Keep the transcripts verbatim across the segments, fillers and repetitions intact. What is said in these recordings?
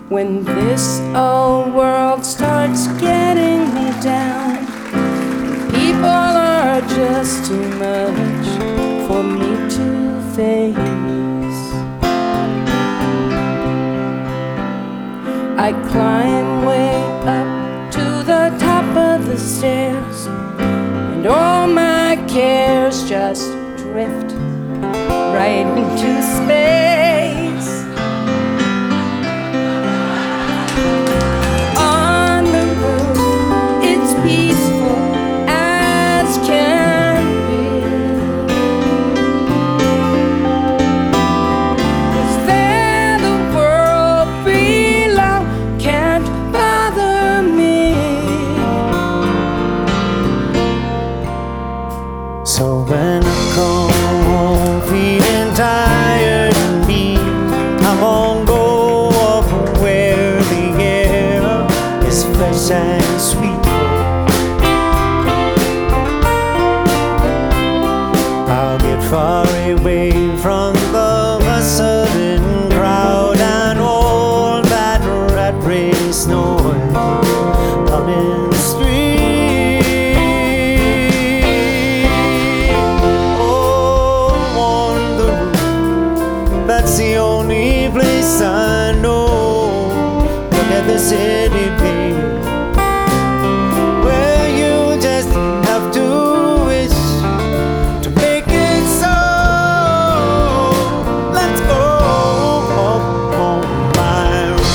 When this old world starts getting me down, people are just too much for me to face. I climb way up to the top of the stairs, and all my cares just drift right into space. On the road, it's peaceful as can be, 'cause there the world below can't bother me. So when I come home feeling tired and beat, I'm gonna go up where the air is fresh and sweet. I'll get far away from the bustling crowd and all that rat race noise up in the street. That's the only place I know. Look at the city, baby, where you just have to wish to make it so. Let's go up on my roof.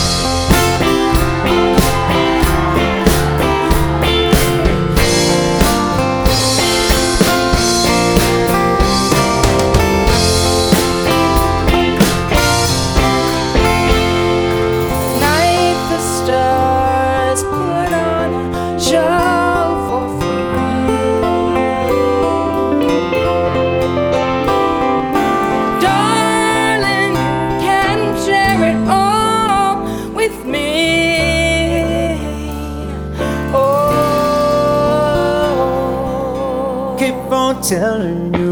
Keep on telling you